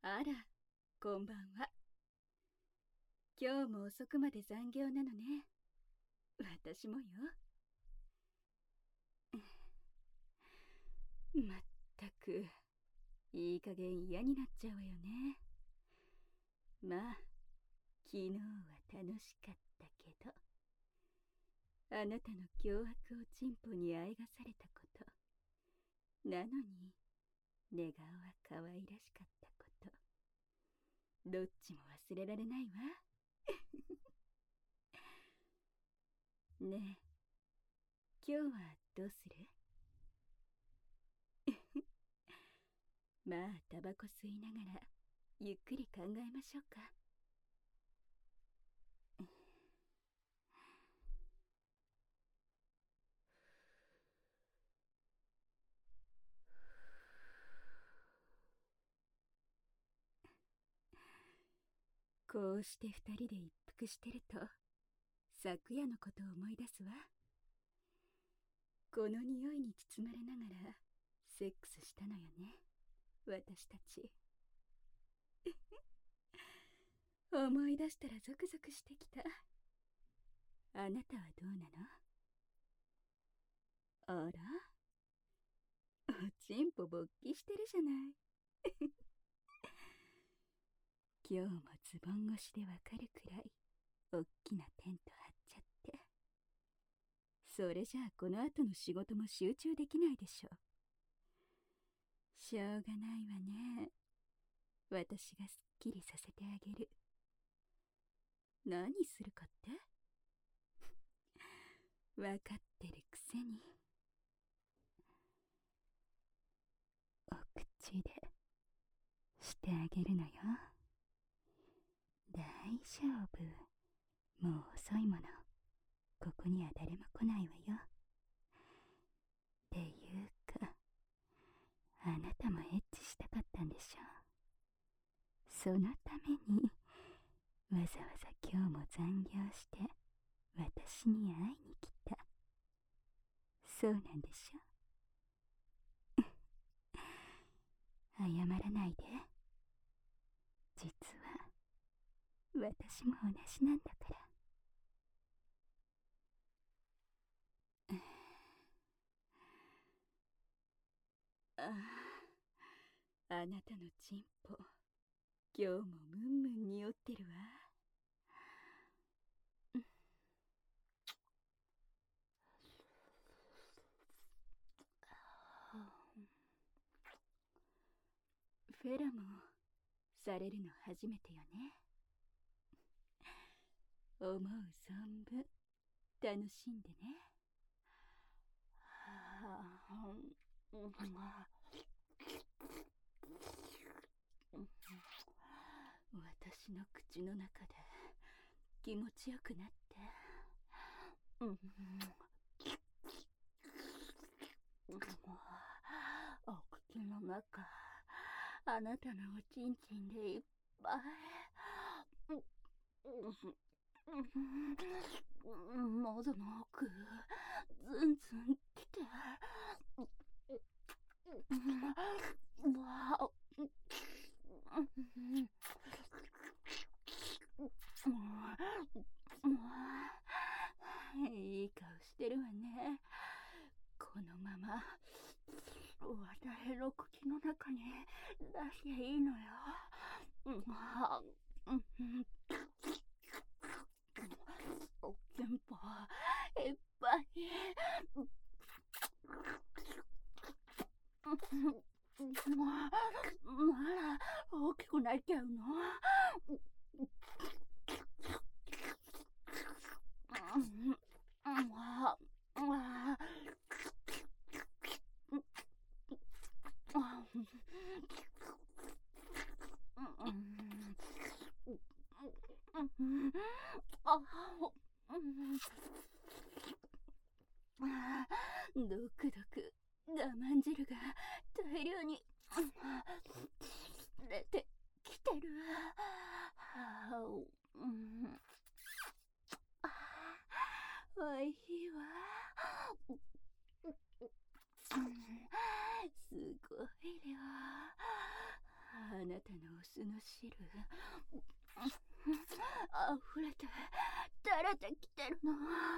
あら、こんばんは。今日も遅くまで残業なのね。私もよ。まったく、いい加減嫌になっちゃうわよね。まあ、昨日は楽しかったけど、あなたの脅迫をチンポにあえがされたこと、なのに、寝顔は可愛らしかったこと、どっちも忘れられないわ。ねえ、今日はどうする？まあ、タバコ吸いながら、ゆっくり考えましょうか。こうして二人で一服してると、昨夜のことを思い出すわ。この匂いに包まれながら、セックスしたのよね、私たち。思い出したらゾクゾクしてきた。あなたはどうなの？あら、おちんぽ勃起してるじゃない。今日もズボン越しでわかるくらい、おっきなテント張っちゃって。それじゃあこの後の仕事も集中できないでしょ。しょうがないわね。私がすっきりさせてあげる。何するかって？わかってるくせに。お口でしてあげるのよ。大丈夫。もう遅いもの。ここには誰も来ないわよ。っていうか、あなたもエッチしたかったんでしょ。そのためにわざわざ今日も残業して私に会いに来た。そうなんでしょ。謝らないで。実は私も同じなんだから。あなたのチンポ、今日もムンムン匂ってるわ。フェラもされるの初めてよね。思う存分楽しんでね。私の口の中で気持ちよくなって、お口の中、あなたのおちんちんでいっぱい。喉の奥、ズンズンきて。わあ、いい顔してるわね。このまま私の口の中に出していいのよ。おちんぽいっぱい。まだ大きくなっちゃうの？ドクドク我慢汁が大量に出てきてる。 なたのオスの汁溢れて垂れてきてるの。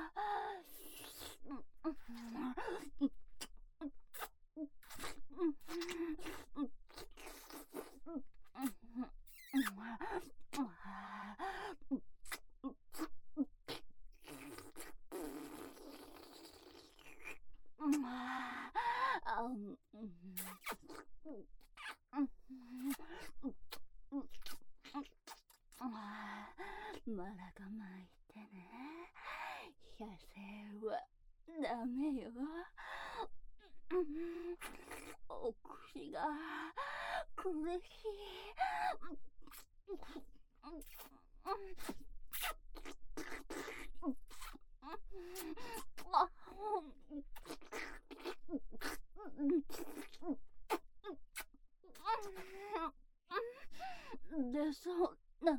マラが巻いてね。野生はダメよ。お口が苦しい。でそうなの？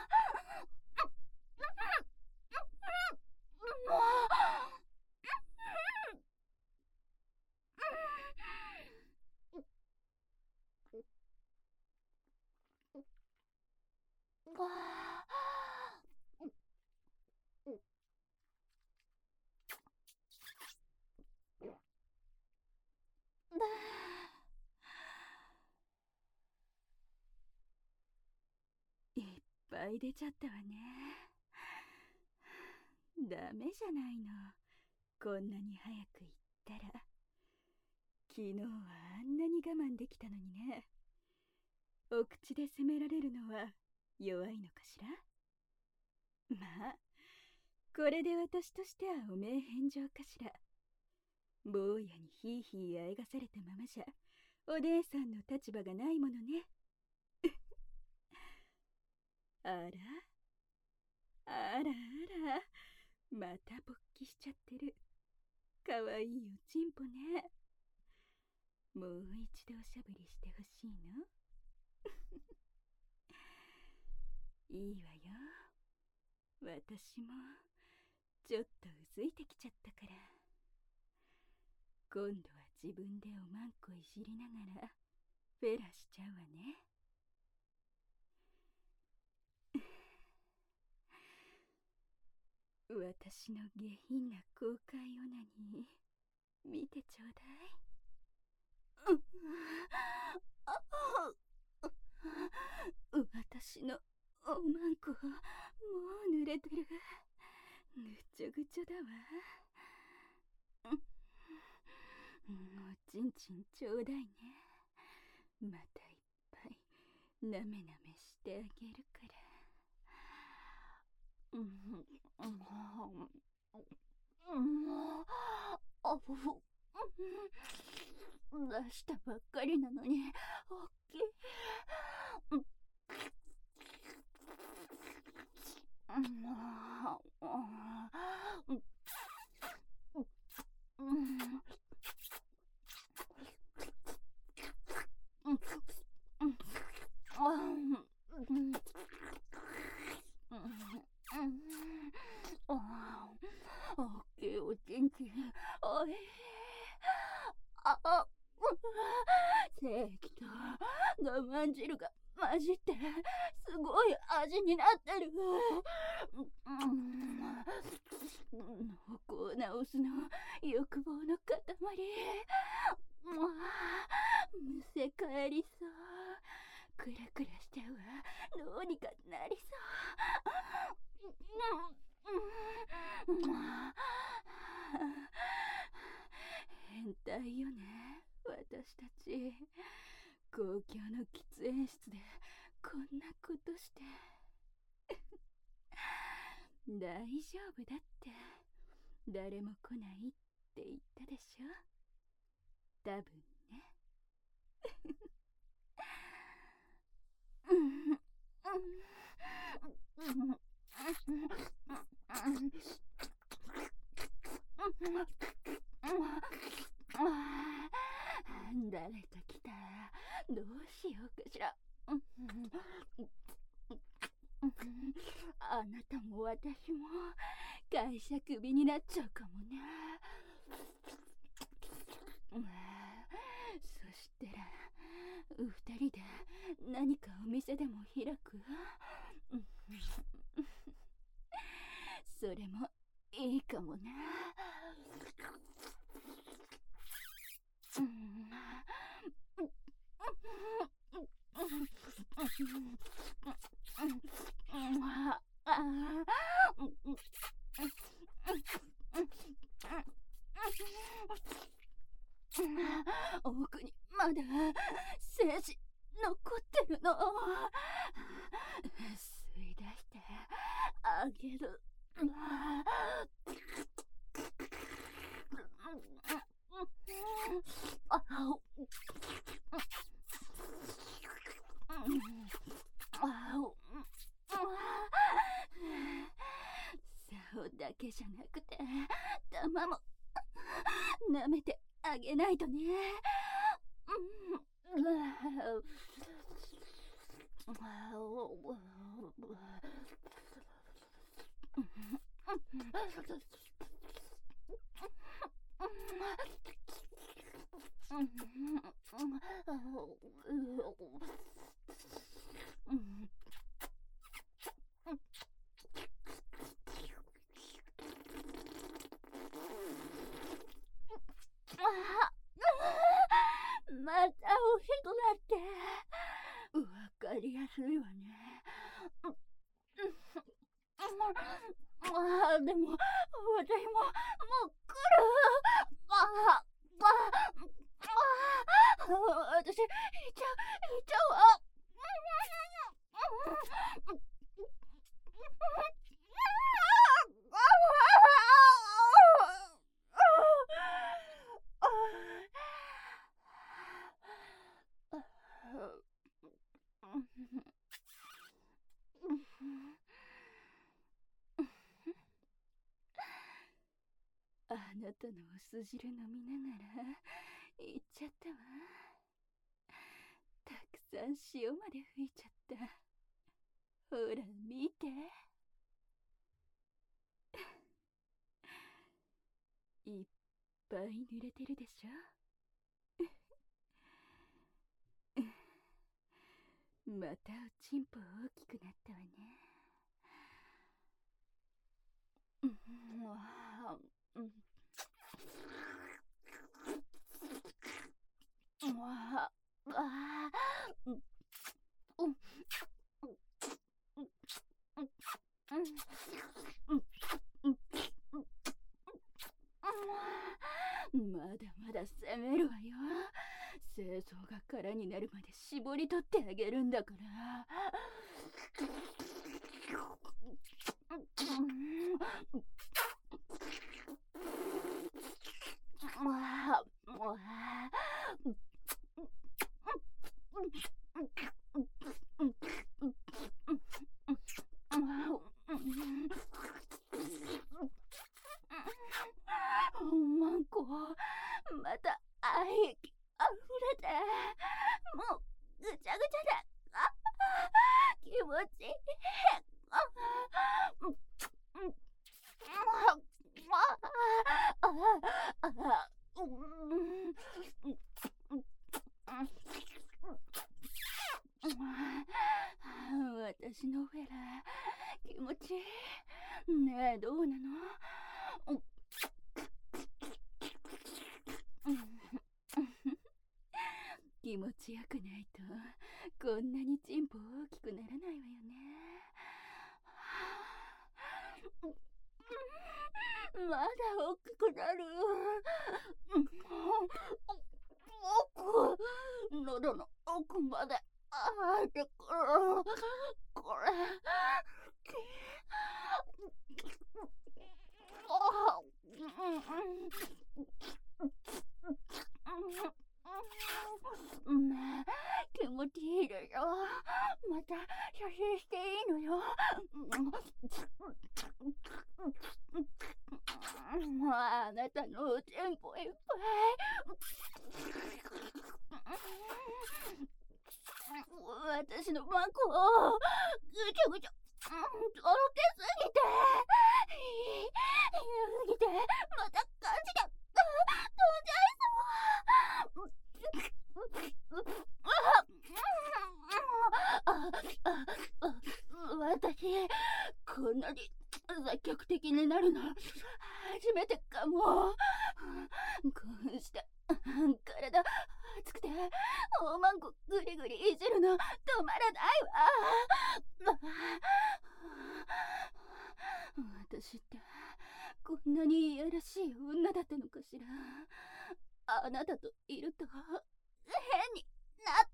いっぱい出ちゃったわね。ダメじゃないの、こんなに早く行ったら。昨日はあんなに我慢できたのにね。お口で責められるのは弱いのかしら。まあこれで私としてはお名返上かしら。坊やにひいひいあえがされたままじゃお姉さんの立場がないものね。あらあらあら、また勃起しちゃってる。かわいいおちんぽね。もう一度おしゃぶりしてほしいの？いいわよ。私もちょっとうずいてきちゃったから。今度は自分でおまんこいじりながらフェラしちゃうわね。私の下品な公開オナニー見てちょうだい。私のおまんこもう濡れてる。ぐちょぐちょだわ。おちんちんちょうだいね。またいっぱいなめなめしてあげるから。出したばっかりなのにおっきい。おっきいおちんちんおいしい。精液と我慢汁が混じってすごい味になってる。濃厚なオスの欲望の塊。むせ返りそう。クラクラしちゃうわ。どうにかなりそう。変態よね、私たち。公共の喫煙室でこんなことして。大丈夫だって、誰も来ないって言ったでしょ。多分ね。誰か来たらどうしようかしら。あなたも私も会社クビになっちゃうかもね。そしたら二人で何かお店でも開く？それもいいかもな。奥にまだ精子残ってるの。吸い出してあげる。竿だけじゃなくて玉も舐めてあげないとね。また大きくなってわかりやすいわね。でも私ももう来る。私行っちゃうわ。あなたのお酢汁飲みながら行っちゃったわ。たくさん塩まで吹いちゃった。ほら見て。いっぱい濡れてるでしょ。またおちんぽ大きくなったわね。まだまだ攻めるわよ。清掃が空になるまで絞り取ってあげるんだから。マンコ、また愛液あふれて、もうぐちゃぐちゃで、気持ちいい。私のフェラ気持ちいいね。えどうなの？気持ちよくないとこんなにチンポ大きくならないわよね。まだ大きくなる。喉の奥まで入ってくる。これ気持ちいいでしょ。また写真していいのよ。あなたのおちんぽいっぱい。私のマンコをぐちゃぐちゃとろけすぎてまた感じが飛んじゃいそう。 私、こんなに積極的になるの初めてかも。興奮して、体熱くて、おまんこぐりぐりいじるの止まらないわ。私ってこんなにいやらしい女だったのかしら。あなたといると変になって、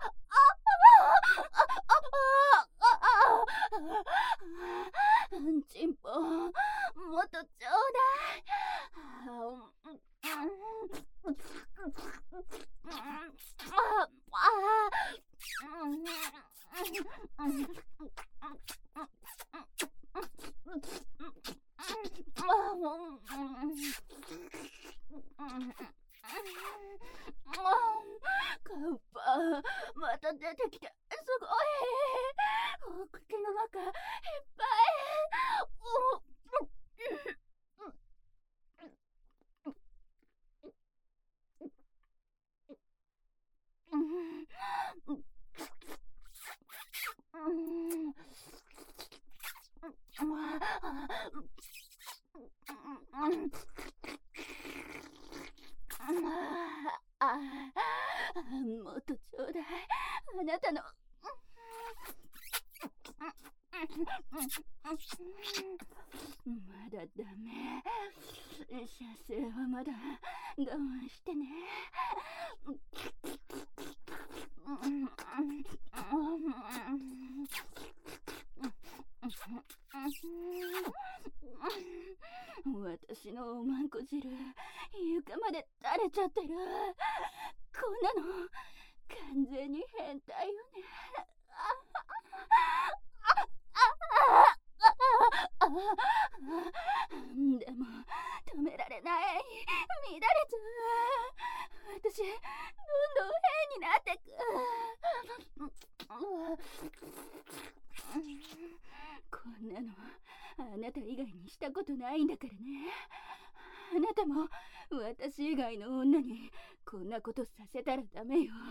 チンポもっとちょうだい。カッパ、また出てきてすごい。口の中いっぱもっとちょうだい。あなたのまだダメ。射精はまだ我慢してね。私のおまんこ汁床まで垂れちゃってる。こんなの完全に変態よね。でも止められない。乱れちゃう。私どんどん変になってく。こんなのあなた以外にしたことないんだからね。あなたも私以外の女にこんなことさせたらダメよ。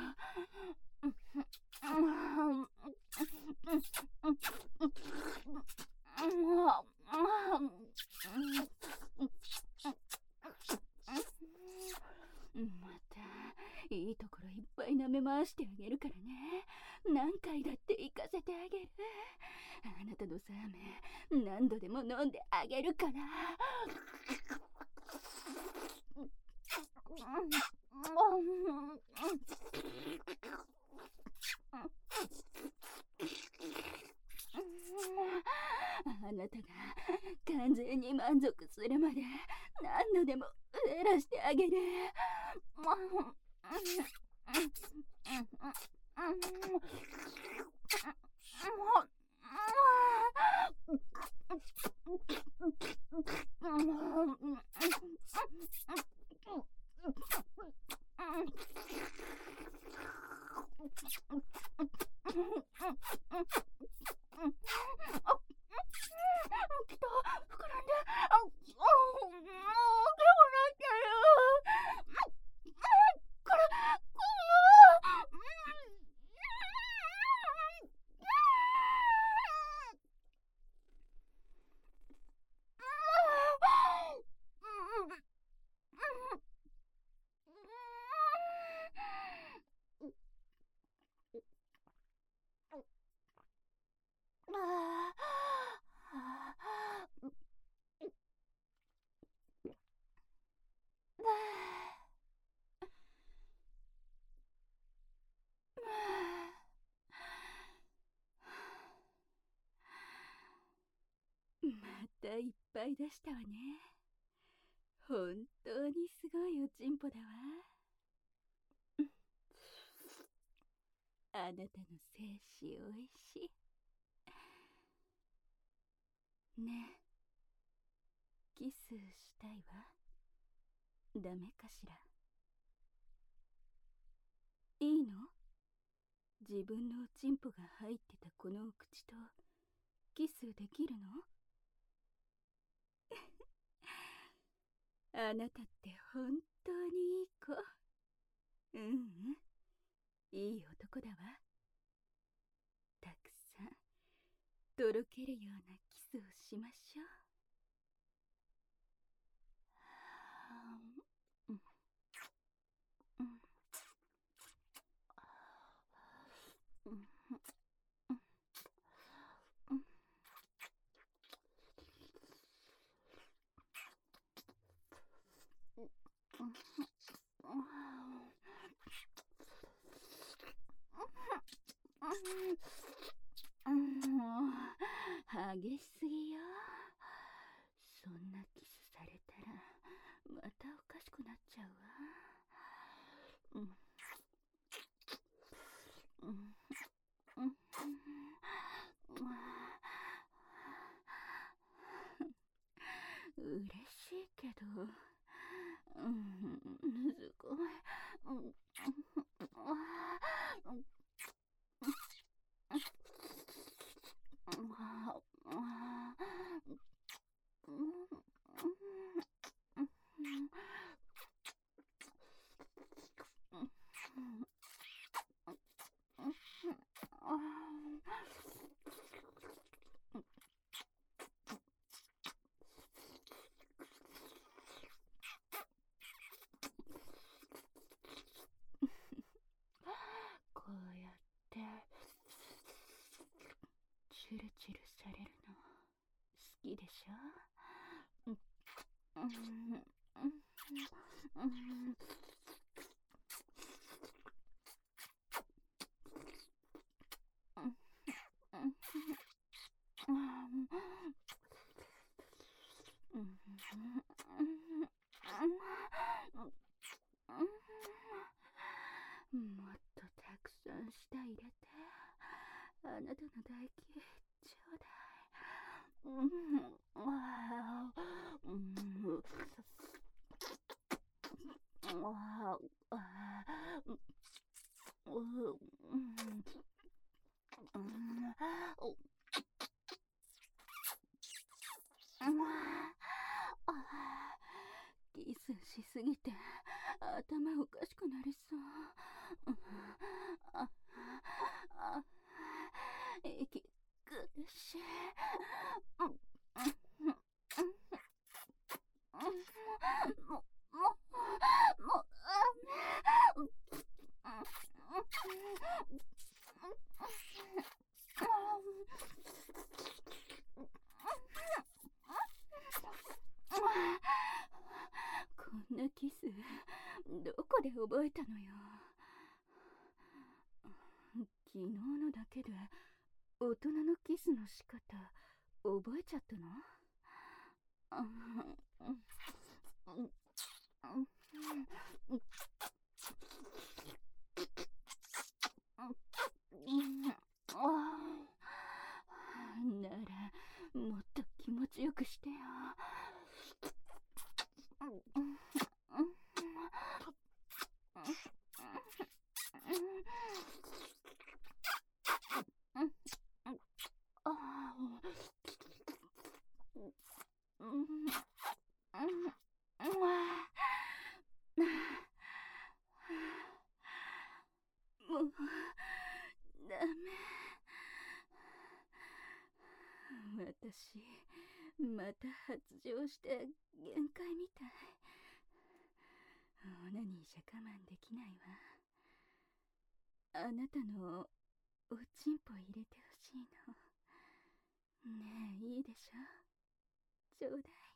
またいいところいっぱい舐め回してあげるからね。何回だって行かせてあげる。あなたのサーメン何度でも飲んであげるから。あなたが完全に満足するまで何度でも減らしてあげる。きっと膨らんで、結構なってる。これ、またいっぱい出したわね。本当にすごいおちんぽだわ。あなたの精子おいしいね。キスしたいわ。ダメかしら。いいの？自分のおちんぽが入ってたこのお口とキスできるの？あなたって本当にいい子。いい男だわ。 とろけるようなキスをしましょう。激しすぎよ。そんなキスされたらまたおかしくなっちゃうわ。嬉しいけど、すごい。こうやってチュルチュルされるの好きでしょ。もっとたくさん舌入れて、あなたの唾液ちょうだい。キスしすぎて頭おかしくなりそう。息苦しい。こんなキスどこで覚えたのよ。昨日のだけで大人のキスの仕方覚えちゃったの？ならもっと気持ちよくしてよ。もうダメ。私また発情して限界みたい。オナニーじゃ我慢できないわ。あなたのおちんぽ入れてほしいの。ねえ、いいでしょ？ちょうだい。